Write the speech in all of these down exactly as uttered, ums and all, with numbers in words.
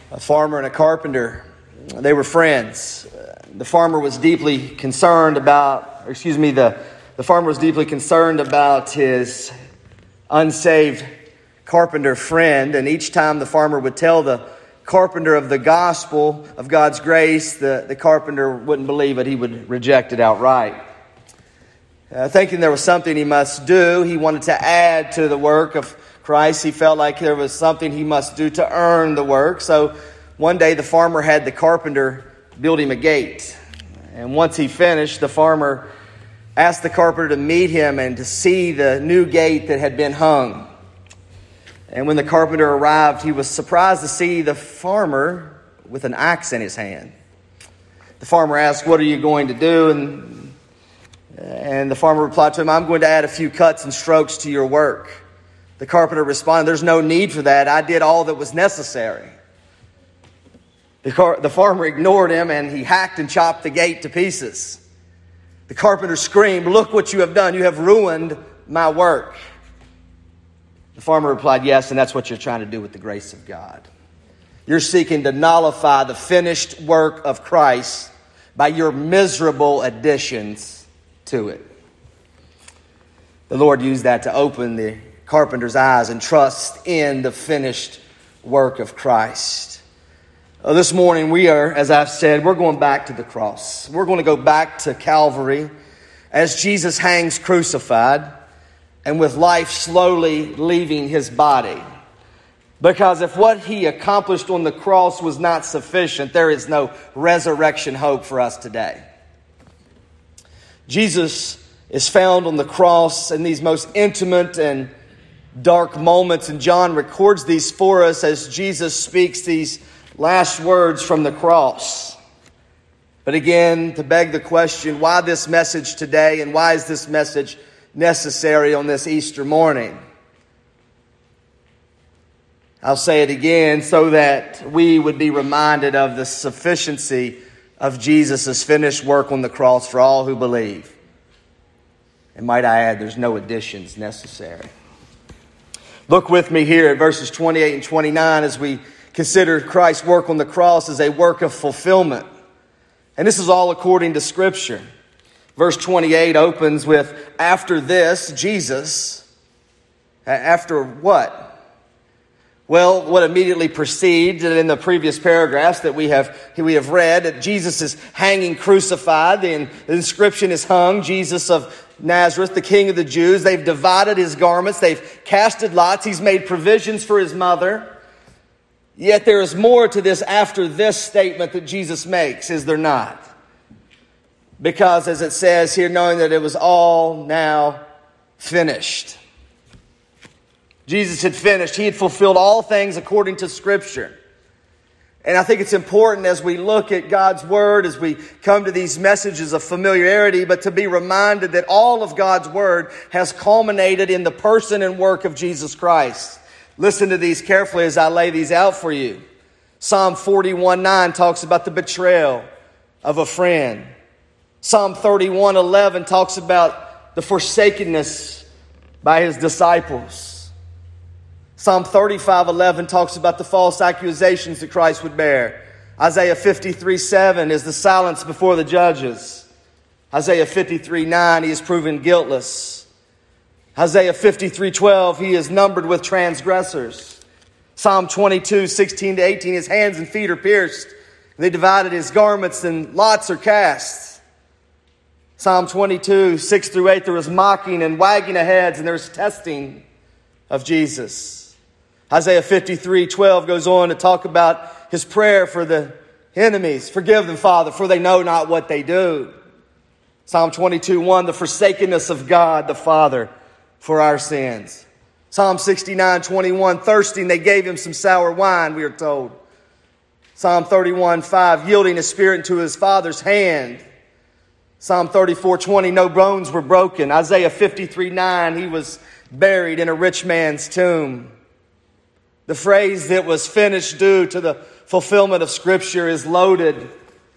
A farmer and a carpenter, they were friends. The farmer was deeply concerned about, or excuse me, the, the farmer was deeply concerned about his unsaved carpenter friend. And each time the farmer would tell the carpenter of the gospel of God's grace, the, the carpenter wouldn't believe it. He would reject it outright. Uh, thinking there was something he must do, he wanted to add to the work of Christ. He felt like there was something he must do to earn the work. So one day the farmer had the carpenter build him a gate. And once he finished, the farmer asked the carpenter to meet him and to see the new gate that had been hung. And when the carpenter arrived, he was surprised to see the farmer with an axe in his hand. The farmer asked, "What are you going to do?" And, and the farmer replied to him, "I'm going to add a few cuts and strokes to your work." The carpenter responded, "There's no need for that. I did all that was necessary." The, car- the farmer ignored him and he hacked and chopped the gate to pieces. The carpenter screamed, "Look what you have done. You have ruined my work." The farmer replied, "Yes, and that's what you're trying to do with the grace of God. You're seeking to nullify the finished work of Christ by your miserable additions to it." The Lord used that to open the carpenter's eyes and trust in the finished work of Christ. Uh, this morning we are, as I've said, we're going back to the cross. We're going to go back to Calvary as Jesus hangs crucified and with life slowly leaving his body. Because if what he accomplished on the cross was not sufficient, there is no resurrection hope for us today. Jesus is found on the cross in these most intimate and dark moments, and John records these for us as Jesus speaks these last words from the cross. But again, to beg the question, why this message today, and why is this message necessary on this Easter morning? I'll say it again so that we would be reminded of the sufficiency of Jesus' finished work on the cross for all who believe. And might I add, there's no additions necessary. Look with me here at verses twenty-eight and twenty-nine as we consider Christ's work on the cross as a work of fulfillment. And this is all according to Scripture. Verse twenty-eight opens with, "After this, Jesus," after what? Well, what immediately precedes in the previous paragraphs that we have we have read, that Jesus is hanging crucified. The, the inscription is hung, Jesus of Nazareth, the King of the Jews. They've divided his garments. They've casted lots. He's made provisions for his mother. Yet there is more to this "after this" statement that Jesus makes, is there not? Because as it says here, knowing that it was all now finished. Jesus had finished. He had fulfilled all things according to Scripture. And I think it's important as we look at God's Word, as we come to these messages of familiarity, but to be reminded that all of God's Word has culminated in the person and work of Jesus Christ. Listen to these carefully as I lay these out for you. Psalm forty-one nine talks about the betrayal of a friend. Psalm thirty-one eleven talks about the forsakenness by his disciples. Psalm thirty-five eleven talks about the false accusations that Christ would bear. Isaiah fifty-three seven is the silence before the judges. Isaiah fifty-three nine, he is proven guiltless. Isaiah fifty-three twelve, he is numbered with transgressors. Psalm twenty-two sixteen to eighteen, his hands and feet are pierced. They divided his garments and lots are cast. Psalm twenty-two six through eight, there was mocking and wagging of heads and there was testing of Jesus. Isaiah fifty-three twelve goes on to talk about his prayer for the enemies. "Forgive them, Father, for they know not what they do." Psalm twenty-two one, the forsakenness of God the Father for our sins. Psalm sixty-nine twenty-one, thirsting, they gave him some sour wine, we are told. Psalm thirty-one five, yielding his spirit into his Father's hand. Psalm thirty-four twenty, no bones were broken. Isaiah fifty-three nine, he was buried in a rich man's tomb. The phrase that was finished due to the fulfillment of Scripture is loaded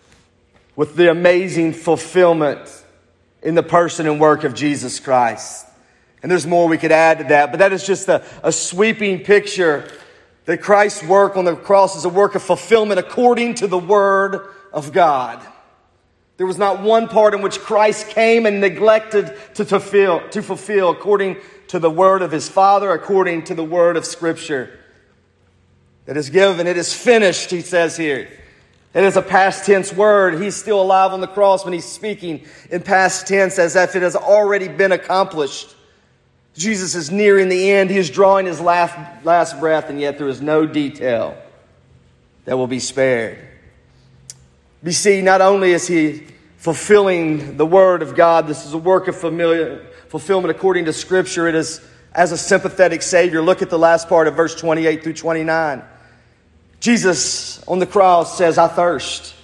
with the amazing fulfillment in the person and work of Jesus Christ. And there's more we could add to that, but that is just a, a sweeping picture that Christ's work on the cross is a work of fulfillment according to the Word of God. There was not one part in which Christ came and neglected to fulfill, to fulfill according to the Word of His Father, according to the Word of Scripture. It is given, it is finished, He says here. It is a past tense word. He's still alive on the cross when He's speaking in past tense as if it has already been accomplished. Jesus is nearing the end. He is drawing His last, last breath, and yet there is no detail that will be spared. You see, not only is He fulfilling the Word of God, this is a work of familiar, fulfillment according to Scripture. It is as a sympathetic Savior. Look at the last part of verse twenty-eight through twenty-nine. Jesus on the cross says, I thirst.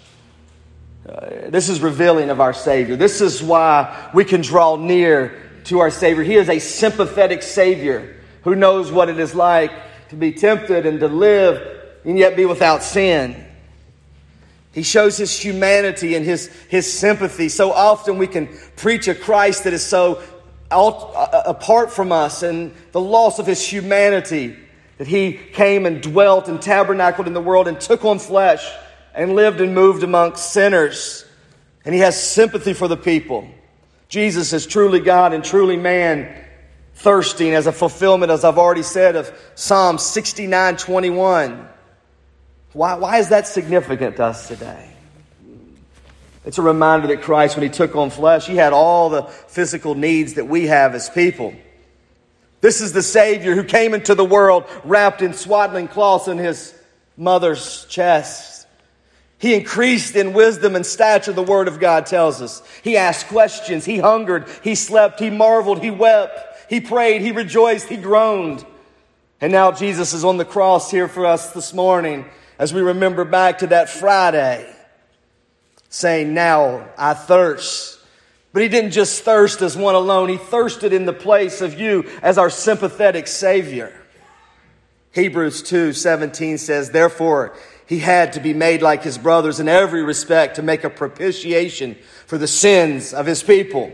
Uh, this is revealing of our Savior. This is why we can draw near to our Savior. He is a sympathetic Savior who knows what it is like to be tempted and to live and yet be without sin. He shows His humanity and His, His sympathy. So often we can preach a Christ that is so out, uh, apart from us, and the loss of His humanity, that He came and dwelt and tabernacled in the world and took on flesh and lived and moved amongst sinners. And He has sympathy for the people. Jesus is truly God and truly man, thirsting as a fulfillment, as I've already said, of Psalm sixty-nine twenty-one. Why, why is that significant to us today? It's a reminder that Christ, when He took on flesh, He had all the physical needs that we have as people. This is the Savior who came into the world wrapped in swaddling cloths in His mother's chest. He increased in wisdom and stature, the Word of God tells us. He asked questions. He hungered. He slept. He marveled. He wept. He prayed. He rejoiced. He groaned. And now Jesus is on the cross here for us this morning as we remember back to that Friday, saying, now I thirst. But He didn't just thirst as one alone. He thirsted in the place of you as our sympathetic Savior. Hebrews two seventeen says, therefore, He had to be made like His brothers in every respect to make a propitiation for the sins of His people.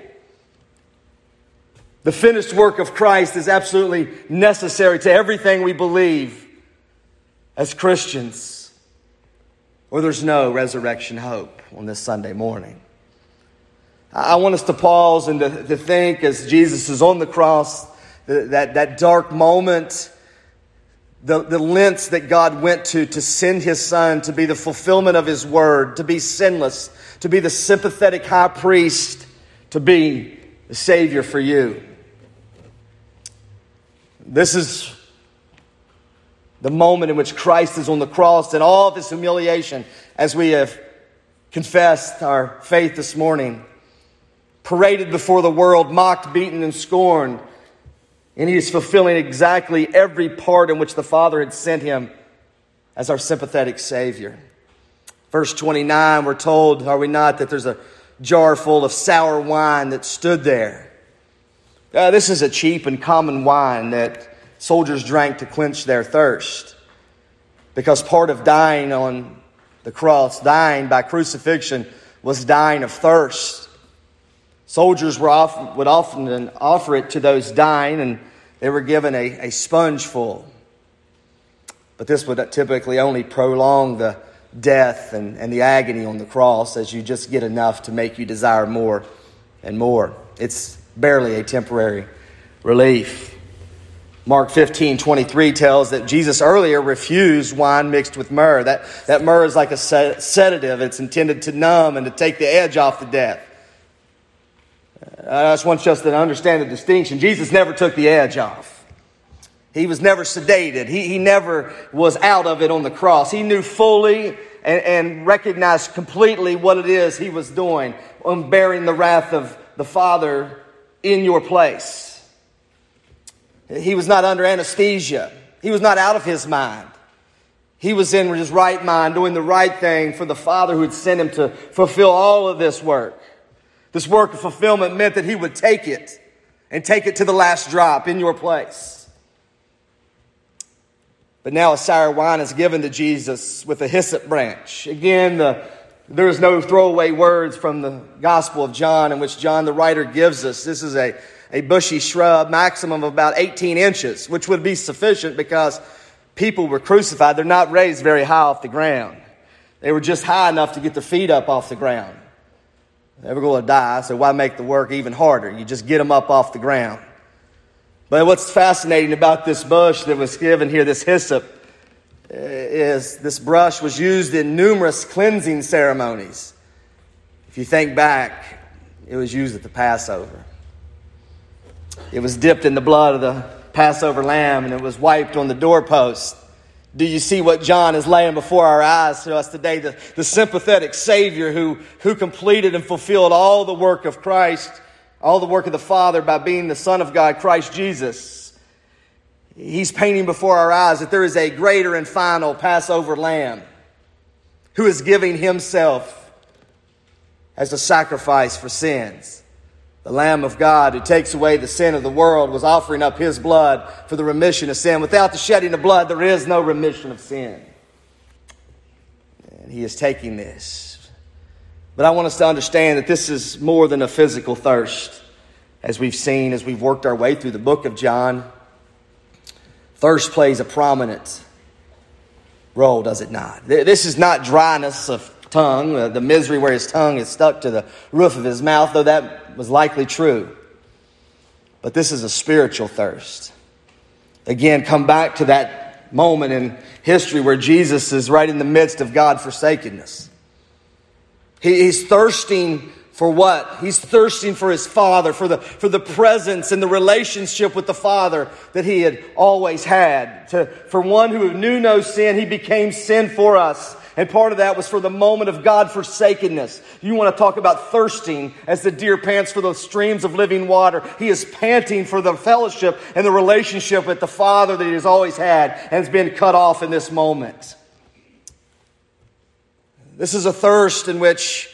The finished work of Christ is absolutely necessary to everything we believe as Christians, or there's no resurrection hope on this Sunday morning. I want us to pause and to, to think as Jesus is on the cross, that, that dark moment, the, the lengths that God went to to send His Son to be the fulfillment of His word, to be sinless, to be the sympathetic high priest, to be the Savior for you. This is the moment in which Christ is on the cross and all of His humiliation, as we have confessed our faith this morning. Paraded before the world, mocked, beaten, and scorned. And He is fulfilling exactly every part in which the Father had sent Him as our sympathetic Savior. Verse twenty-nine, we're told, are we not, that there's a jar full of sour wine that stood there. Uh, this is a cheap and common wine that soldiers drank to quench their thirst. Because part of dying on the cross, dying by crucifixion, was dying of thirst. Soldiers were often, would often offer it to those dying, and they were given a, a sponge full. But this would typically only prolong the death and, and the agony on the cross, as you just get enough to make you desire more and more. It's barely a temporary relief. Mark fifteen twenty-three tells that Jesus earlier refused wine mixed with myrrh. That, that myrrh is like a sedative. It's intended to numb and to take the edge off the death. I just want us to understand the distinction. Jesus never took the edge off. He was never sedated. He, he never was out of it on the cross. He knew fully and, and recognized completely what it is He was doing on bearing the wrath of the Father in your place. He was not under anesthesia. He was not out of His mind. He was in His right mind, doing the right thing for the Father who had sent Him to fulfill all of this work. This work of fulfillment meant that He would take it and take it to the last drop in your place. But now a sour wine is given to Jesus with a hyssop branch. Again, the, there is no throwaway words from the Gospel of John in which John the writer gives us. This is a, a bushy shrub, maximum of about eighteen inches, which would be sufficient because people were crucified, they're not raised very high off the ground. They were just high enough to get their feet up off the ground. They were going to die, so why make the work even harder? You just get them up off the ground. But what's fascinating about this bush that was given here, this hyssop, is this brush was used in numerous cleansing ceremonies. If you think back, it was used at the Passover. It was dipped in the blood of the Passover lamb and it was wiped on the doorpost. Do you see what John is laying before our eyes to us today? The, the sympathetic Savior who, who completed and fulfilled all the work of Christ, all the work of the Father by being the Son of God, Christ Jesus. He's painting before our eyes that there is a greater and final Passover lamb who is giving himself as a sacrifice for sins. The Lamb of God who takes away the sin of the world was offering up his blood for the remission of sin. Without the shedding of blood, there is no remission of sin. And he is taking this. But I want us to understand that this is more than a physical thirst. As we've seen, as we've worked our way through the book of John, thirst plays a prominent role, does it not? This is not dryness of tongue, the misery where his tongue is stuck to the roof of his mouth, though that was likely true. But this is a spiritual thirst. Again, come back to that moment in history where Jesus is right in the midst of God-forsakenness. He, he's thirsting for what? He's thirsting for his Father, for the, for the presence and the relationship with the Father that he had always had. To, for one who knew no sin, he became sin for us. And part of that was for the moment of God-forsakenness. You want to talk about thirsting as the deer pants for those streams of living water. He is panting for the fellowship and the relationship with the Father that he has always had and has been cut off in this moment. This is a thirst in which,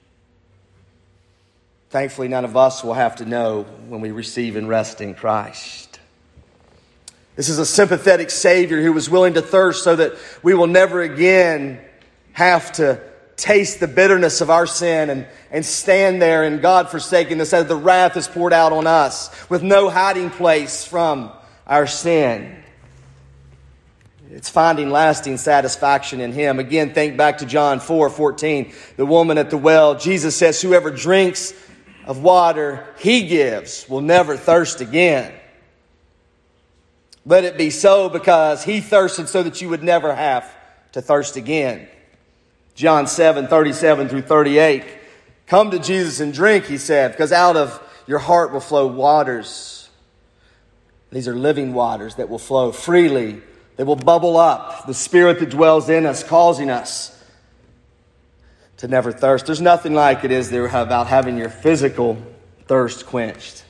thankfully, none of us will have to know when we receive and rest in Christ. This is a sympathetic Savior who was willing to thirst so that we will never again have to taste the bitterness of our sin and, and stand there in God-forsakenness as the wrath is poured out on us with no hiding place from our sin. It's finding lasting satisfaction in Him. Again, think back to John four fourteen, the woman at the well. Jesus says, whoever drinks of water He gives will never thirst again. Let it be so because He thirsted so that you would never have to thirst again. John seven thirty-seven through thirty-eight. Come to Jesus and drink, He said, because out of your heart will flow waters. These are living waters that will flow freely. They will bubble up. The Spirit that dwells in us, causing us to never thirst. There's nothing like it is there about having your physical thirst quenched.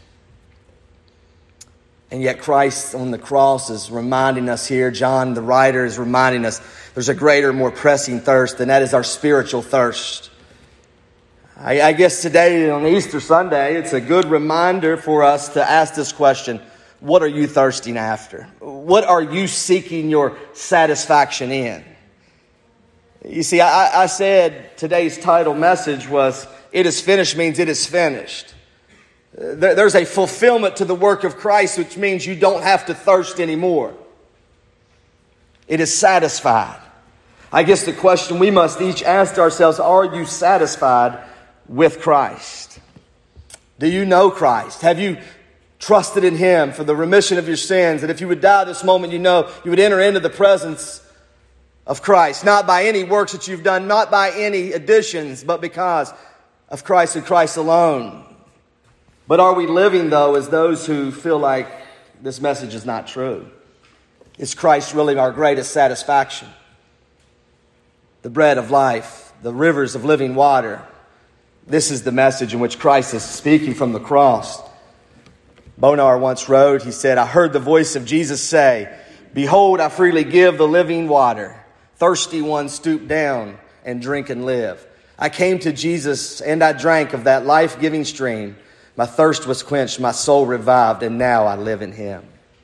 And yet Christ on the cross is reminding us here, John the writer is reminding us there's a greater, more pressing thirst, and that is our spiritual thirst. I, I guess today on Easter Sunday, it's a good reminder for us to ask this question. What are you thirsting after? What are you seeking your satisfaction in? You see, I, I said today's title message was, it is finished means it is finished. There's a fulfillment to the work of Christ, which means you don't have to thirst anymore. It is satisfied. I guess the question we must each ask ourselves, are you satisfied with Christ? Do you know Christ? Have you trusted in Him for the remission of your sins? That if you would die this moment, you know you would enter into the presence of Christ, not by any works that you've done, not by any additions, but because of Christ and Christ alone. But are we living, though, as those who feel like this message is not true? Is Christ really our greatest satisfaction? The bread of life, the rivers of living water. This is the message in which Christ is speaking from the cross. Bonar once wrote, he said, I heard the voice of Jesus say, behold, I freely give the living water. Thirsty ones stoop down and drink and live. I came to Jesus and I drank of that life-giving stream. My thirst was quenched, my soul revived, and now I live in Him.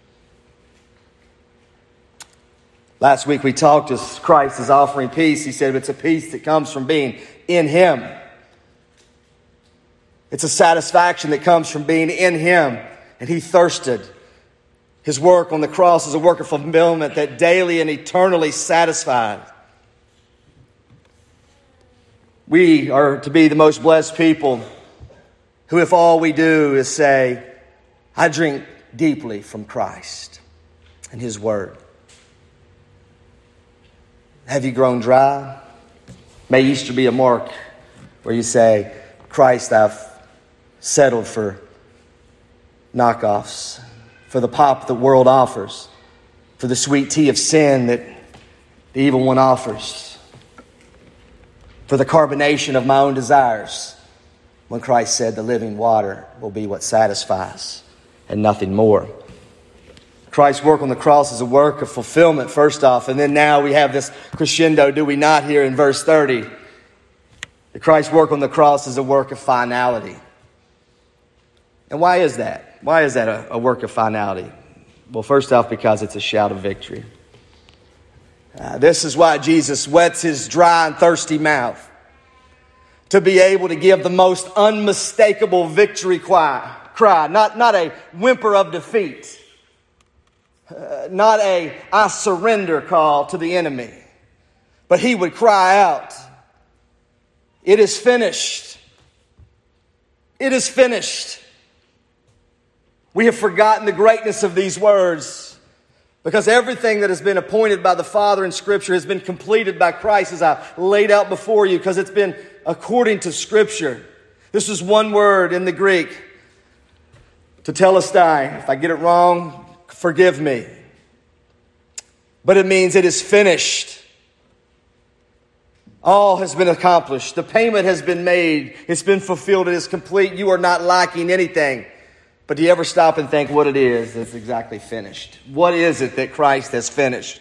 Last week we talked as Christ is offering peace. He said it's a peace that comes from being in Him. It's a satisfaction that comes from being in Him. And He thirsted. His work on the cross is a work of fulfillment that daily and eternally satisfies. We are to be the most blessed people who, if all we do is say, I drink deeply from Christ and His Word. Have you grown dry? May Easter be a mark where you say, Christ, I've settled for knockoffs, for the pop the world offers, for the sweet tea of sin that the evil one offers, for the carbonation of my own desires, when Christ said the living water will be what satisfies and nothing more. Christ's work on the cross is a work of fulfillment, first off, and then now we have this crescendo, do we not, here in verse thirty? That Christ's work on the cross is a work of finality. And why is that? Why is that a, a work of finality? Well, first off, because it's a shout of victory. Uh, this is why Jesus wets his dry and thirsty mouth, to be able to give the most unmistakable victory cry, cry not, not a whimper of defeat, uh, not a I surrender call to the enemy, but he would cry out, it is finished. It is finished. We have forgotten the greatness of these words because everything that has been appointed by the Father in Scripture has been completed by Christ, as I laid out before you, because it's been according to Scripture. This is one word in the Greek, tetelestai. If I get it wrong, forgive me. But it means it is finished. All has been accomplished. The payment has been made. It's been fulfilled. It is complete. You are not lacking anything. But do you ever stop and think what it is that's exactly finished? What is it that Christ has finished?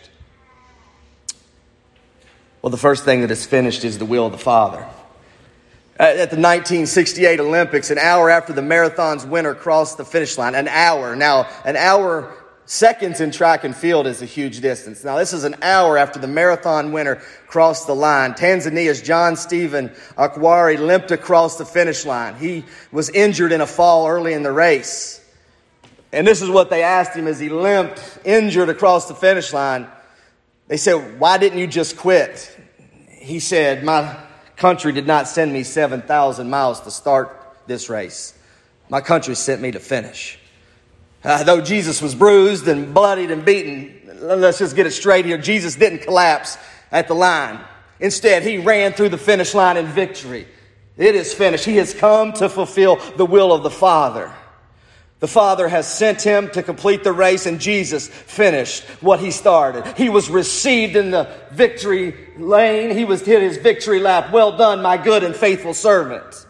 Well, the first thing that is finished is the will of the Father. At the nineteen sixty-eight Olympics, an hour after the marathon's winner crossed the finish line, an hour. Now, an hour, seconds in track and field is a huge distance. Now, this is an hour after the marathon winner crossed the line. Tanzania's John Stephen Akwari limped across the finish line. He was injured in a fall early in the race. And this is what they asked him as he limped, injured across the finish line. They said, why didn't you just quit? He said, my country did not send me seven thousand miles to start this race. My country sent me to finish. Uh, though Jesus was bruised and bloodied and beaten, let's just get it straight here. Jesus didn't collapse at the line. Instead, he ran through the finish line in victory. It is finished. He has come to fulfill the will of the Father. The Father has sent him to complete the race, and Jesus finished what he started. He was received in the victory lane. He was hit his victory lap. Well done, my good and faithful servant.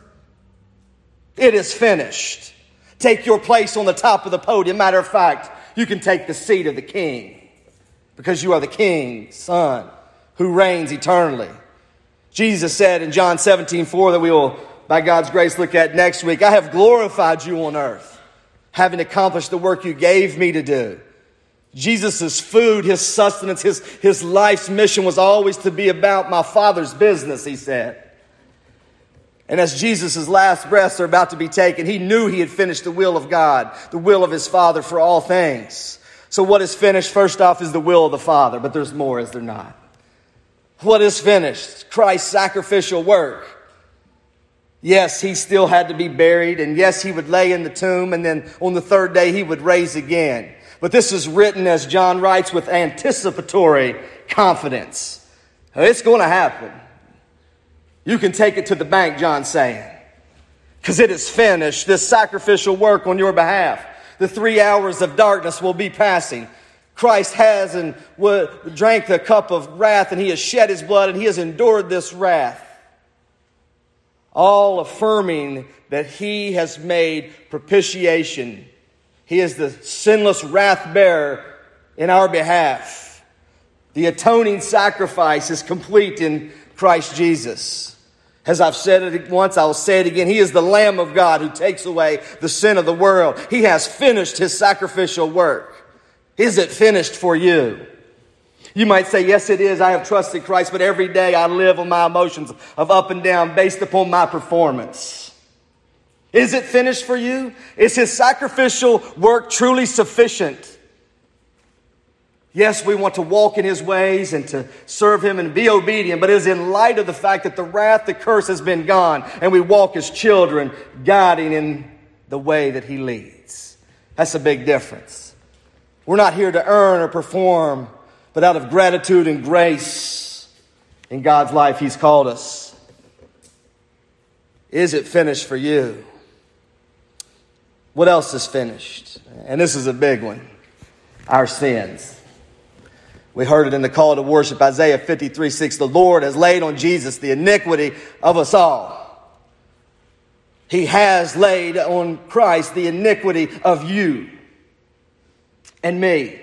It is finished. Take your place on the top of the podium. Matter of fact, you can take the seat of the King, because you are the King's Son who reigns eternally. Jesus said in John seventeen four that we will, by God's grace, look at next week, I have glorified you on earth, having accomplished the work you gave me to do. Jesus' food, his sustenance, his, his life's mission was always to be about my Father's business, he said. And as Jesus' last breaths are about to be taken, he knew he had finished the will of God, the will of his Father for all things. So what is finished, first off, is the will of the Father, but there's more, is there not? What is finished? Christ's sacrificial work. Yes, he still had to be buried, and yes, he would lay in the tomb, and then on the third day he would rise again. But this is written, as John writes, with anticipatory confidence. It's going to happen. You can take it to the bank, John's saying, because it is finished, this sacrificial work on your behalf. The three hours of darkness will be passing. Christ has and drank the cup of wrath, and he has shed his blood, and he has endured this wrath. All affirming that he has made propitiation. He is the sinless wrath bearer in our behalf. The atoning sacrifice is complete in Christ Jesus. As I've said it once, I will say it again. He is the Lamb of God who takes away the sin of the world. He has finished his sacrificial work. Is it finished for you? You might say, yes, it is. I have trusted Christ, but every day I live on my emotions of up and down based upon my performance. Is it finished for you? Is his sacrificial work truly sufficient? Yes, we want to walk in his ways and to serve him and be obedient, but it is in light of the fact that the wrath, the curse has been gone, and we walk as children, guiding in the way that he leads. That's a big difference. We're not here to earn or perform, but out of gratitude and grace in God's life, he's called us. Is it finished for you? What else is finished? And this is a big one. Our sins. We heard it in the call to worship, Isaiah fifty-three six. The Lord has laid on Jesus the iniquity of us all. He has laid on Christ the iniquity of you and me.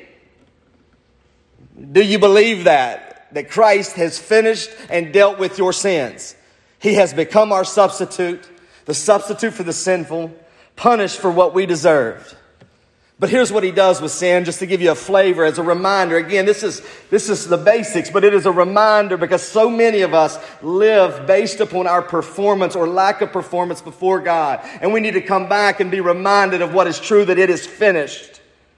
Do you believe that? That Christ has finished and dealt with your sins. He has become our substitute, the substitute for the sinful, punished for what we deserved. But here's what he does with sin, just to give you a flavor, as a reminder. Again, this is, this is the basics, but it is a reminder because so many of us live based upon our performance or lack of performance before God. And we need to come back and be reminded of what is true, that it is finished.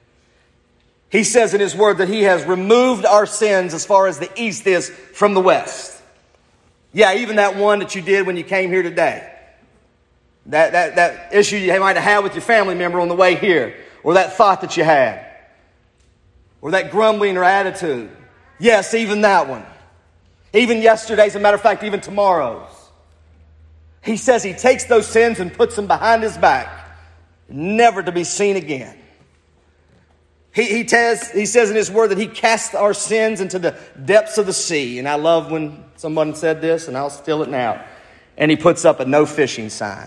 He says in his word that he has removed our sins as far as the east is from the west. Yeah, even that one that you did when you came here today. That, that, that issue you might have had with your family member on the way here. Or that thought that you had. Or that grumbling or attitude. Yes, even that one. Even yesterday's, as a matter of fact, even tomorrow's. He says he takes those sins and puts them behind his back. Never to be seen again. He, he, tells, he says in his word that he casts our sins into the depths of the sea. And I love when someone said this, and I'll steal it now. And he puts up a no fishing sign.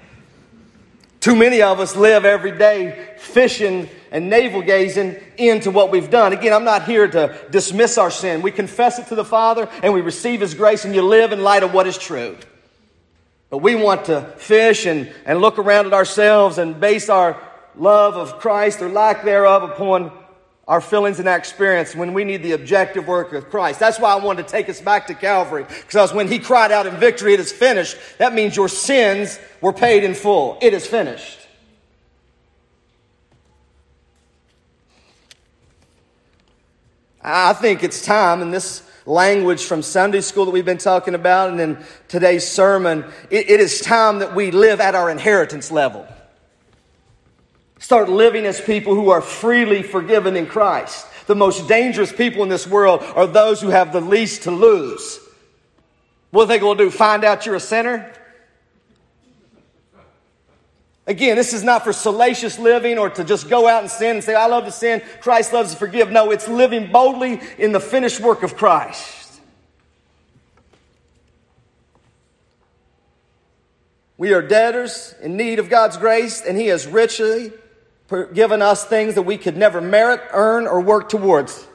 Too many of us live every day fishing and navel-gazing into what we've done. Again, I'm not here to dismiss our sin. We confess it to the Father and we receive his grace, and you live in light of what is true. But we want to fish and, and look around at ourselves and base our love of Christ or lack thereof upon our feelings and our experience when we need the objective work of Christ. That's why I wanted to take us back to Calvary, because when he cried out in victory, it is finished, that means your sins were paid in full. It is finished. I think it's time, in this language from Sunday school that we've been talking about and in today's sermon, it, it is time that we live at our inheritance level. Start living as people who are freely forgiven in Christ. The most dangerous people in this world are those who have the least to lose. What are they going to do? Find out you're a sinner? Again, this is not for salacious living or to just go out and sin and say, I love to sin, Christ loves to forgive. No, it's living boldly in the finished work of Christ. We are debtors in need of God's grace, and he has richly given us things that we could never merit, earn, or work towards.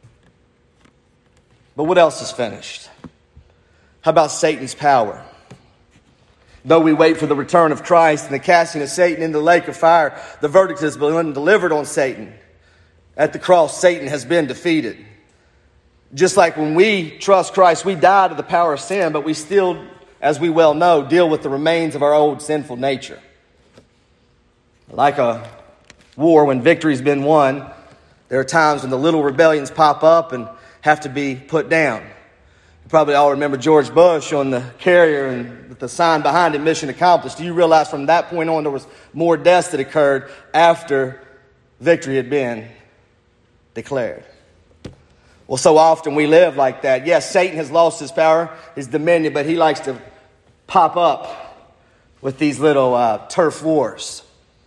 But what else is finished? How about Satan's power? Though we wait for the return of Christ and the casting of Satan into the lake of fire, the verdict has been delivered on Satan. At the cross, Satan has been defeated. Just like when we trust Christ, we die to the power of sin, but we still, as we well know, deal with the remains of our old sinful nature. Like a war, when victory's been won, there are times when the little rebellions pop up and have to be put down. You probably all remember George Bush on the carrier and with the sign behind it, mission accomplished. Do you realize from that point on there was more deaths that occurred after victory had been declared? Well, so often we live like that. Yes, Satan has lost his power, his dominion, but he likes to pop up with these little uh, turf wars.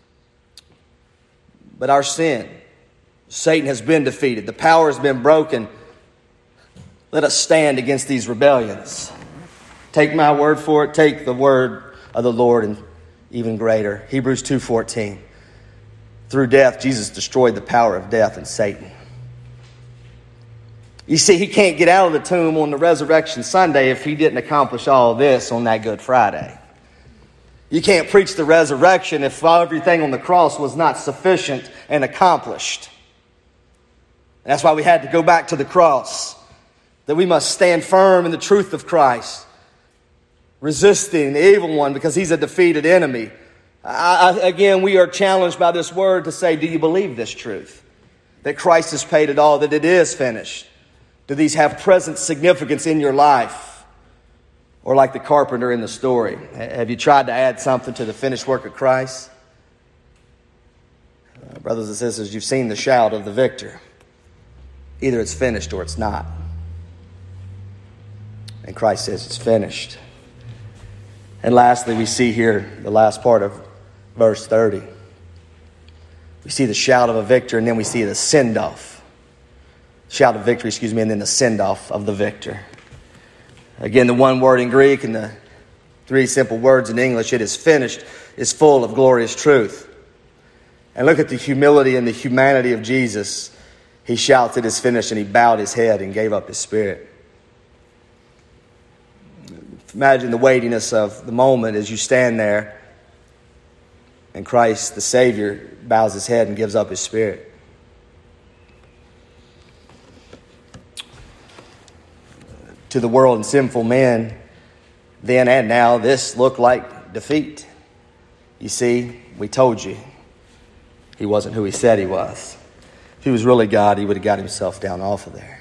But our sin, Satan has been defeated. The power has been broken. Let us stand against these rebellions. Take my word for it. Take the word of the Lord, and even greater. Hebrews two fourteen. Through death, Jesus destroyed the power of death and Satan. You see, he can't get out of the tomb on the resurrection Sunday if he didn't accomplish all of this on that Good Friday. You can't preach the resurrection if everything on the cross was not sufficient and accomplished. And that's why we had to go back to the cross. That we must stand firm in the truth of Christ, resisting the evil one because he's a defeated enemy. I, I, again, we are challenged by this word to say, do you believe this truth? that Christ has paid it all, that it is finished? Do these have present significance in your life? Or like the carpenter in the story, have you tried to add something to the finished work of Christ? Uh, brothers and sisters, you've seen the shout of the victor. Either it's finished or it's not. And Christ says it's finished. And lastly, we see here the last part of verse thirty. We see the shout of a victor, and then we see the send-off. Shout of victory, excuse me, and then the send-off of the victor. Again, the one word in Greek and the three simple words in English, it is finished, is full of glorious truth. And look at the humility and the humanity of Jesus. He shouts, it is finished, and he bowed his head and gave up his spirit. Imagine the weightiness of the moment as you stand there and Christ, the Savior, bows his head and gives up his spirit. To the world and sinful men, then and now, this looked like defeat. You see, we told you he wasn't who he said he was. If he was really God, he would have got himself down off of there.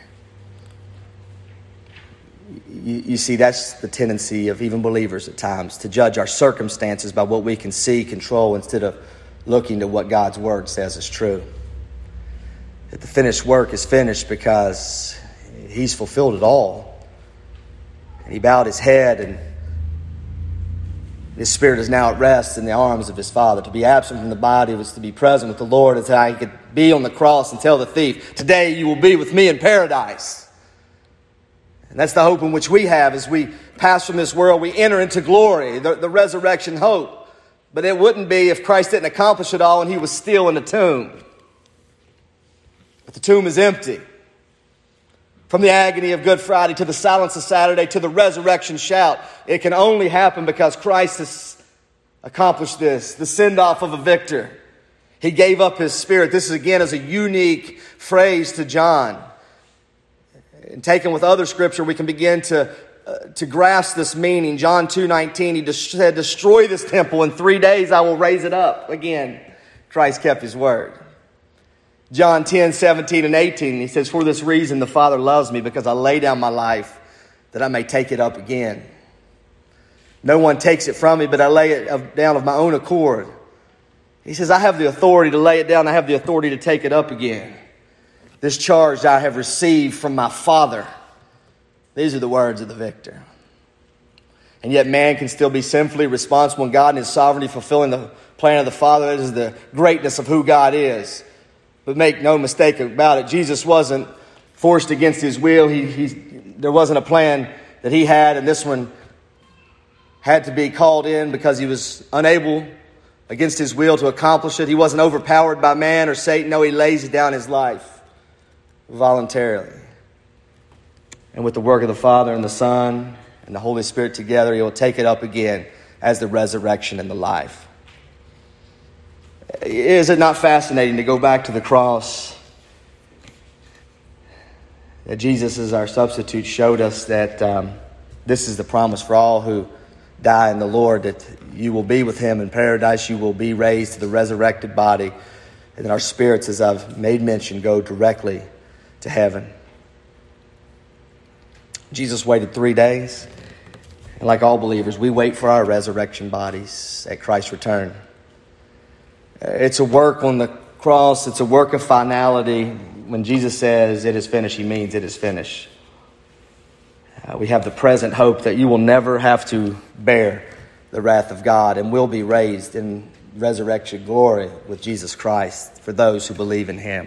You, you see, that's the tendency of even believers at times, to judge our circumstances by what we can see, control, instead of looking to what God's word says is true. That the finished work is finished because he's fulfilled it all. And he bowed his head, and his spirit is now at rest in the arms of his Father. To be absent from the body was to be present with the Lord. It's how he could be on the cross and tell the thief, today you will be with me in paradise. And that's the hope in which we have as we pass from this world. We enter into glory, the, the resurrection hope. But it wouldn't be if Christ didn't accomplish it all and he was still in the tomb. But the tomb is empty. From the agony of Good Friday to the silence of Saturday to the resurrection shout, it can only happen because Christ has accomplished this, the send-off of a victor. He gave up his spirit. This is again is a unique phrase to John. And taken with other scripture, we can begin to, uh, to grasp this meaning. John two nineteen, he just said, destroy this temple. In three days I will raise it up. Again, Christ kept his word. John ten seventeen and eighteen, he says, for this reason the Father loves me, because I lay down my life that I may take it up again. No one takes it from me, but I lay it down of my own accord. He says, I have the authority to lay it down. I have the authority to take it up again. This charge I have received from my Father. These are the words of the victor. And yet man can still be sinfully responsible, and God in his sovereignty fulfilling the plan of the Father. This is the greatness of who God is. But make no mistake about it, Jesus wasn't forced against his will. He, he, there wasn't a plan that he had, and this one had to be called in because he was unable against his will to accomplish it. He wasn't overpowered by man or Satan. No, he lays down his life voluntarily. And with the work of the Father and the Son and the Holy Spirit together, he will take it up again as the resurrection and the life. Is it not fascinating to go back to the cross? That Jesus as our substitute showed us that um, this is the promise for all who die in the Lord, that you will be with him in paradise, you will be raised to the resurrected body, and that our spirits, as I've made mention, go directly to heaven. Jesus waited three days. And like all believers, we wait for our resurrection bodies at Christ's return. It's a work on the cross. It's a work of finality. When Jesus says it is finished, he means it is finished. Uh, we have the present hope that you will never have to bear the wrath of God and will be raised in resurrection glory with Jesus Christ for those who believe in him.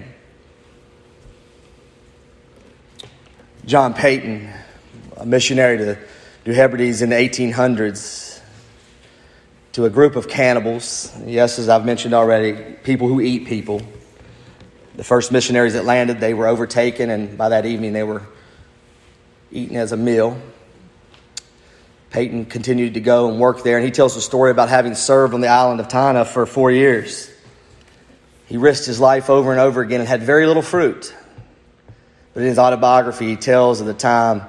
John Peyton, a missionary to the New Hebrides in the eighteen hundreds, to a group of cannibals. Yes, as I've mentioned already, people who eat people. The first missionaries that landed, they were overtaken, and by that evening they were eaten as a meal. Peyton continued to go and work there, and he tells a story about having served on the island of Tanna for four years. He risked his life over and over again and had very little fruit. But in his autobiography, he tells of the time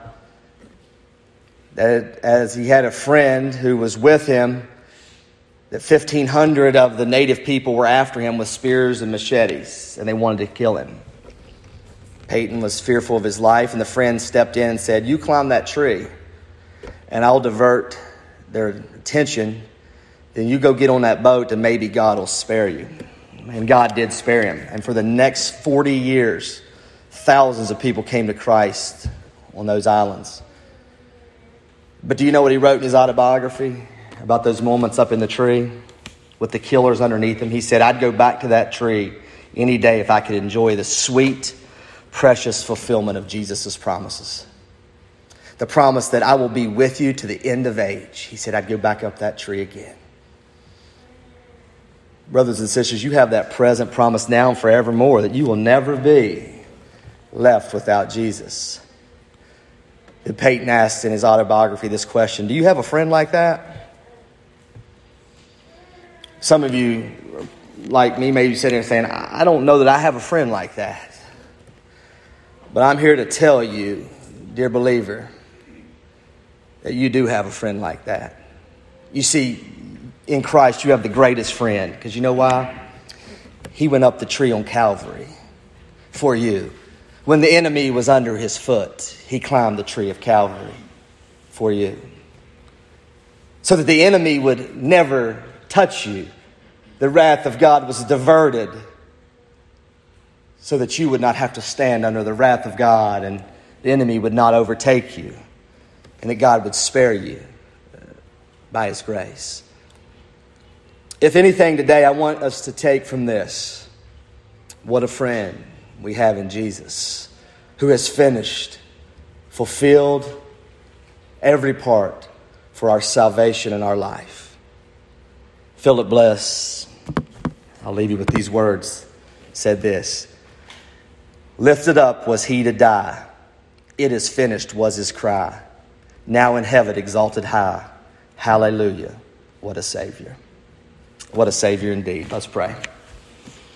that as he had a friend who was with him, that fifteen hundred of the native people were after him with spears and machetes, and they wanted to kill him. Peyton was fearful of his life, and the friend stepped in and said, "You climb that tree, and I'll divert their attention. Then you go get on that boat, and maybe God will spare you." And God did spare him. And for the next forty years, thousands of people came to Christ on those islands. But do you know what he wrote in his autobiography about those moments up in the tree with the killers underneath him? He said, "I'd go back to that tree any day if I could enjoy the sweet, precious fulfillment of Jesus' promises. The promise that I will be with you to the end of age." He said, "I'd go back up that tree again." Brothers and sisters, you have that present promise now and forevermore that you will never be left without Jesus. And Peyton asked in his autobiography this question: do you have a friend like that? Some of you, like me, maybe sitting there saying, "I don't know that I have a friend like that." But I'm here to tell you, dear believer, that you do have a friend like that. You see, in Christ, you have the greatest friend. Because you know why? He went up the tree on Calvary for you. When the enemy was under his foot, he climbed the tree of Calvary for you. So that the enemy would never touch you. The wrath of God was diverted so that you would not have to stand under the wrath of God, and the enemy would not overtake you, and that God would spare you by his grace. If anything today, I want us to take from this, what a friend we have in Jesus, who has finished, fulfilled every part for our salvation in our life. Philip Bliss, I'll leave you with these words, said this: "Lifted up was he to die. It is finished was his cry. Now in heaven exalted high. Hallelujah. What a Savior." What a Savior indeed. Let's pray.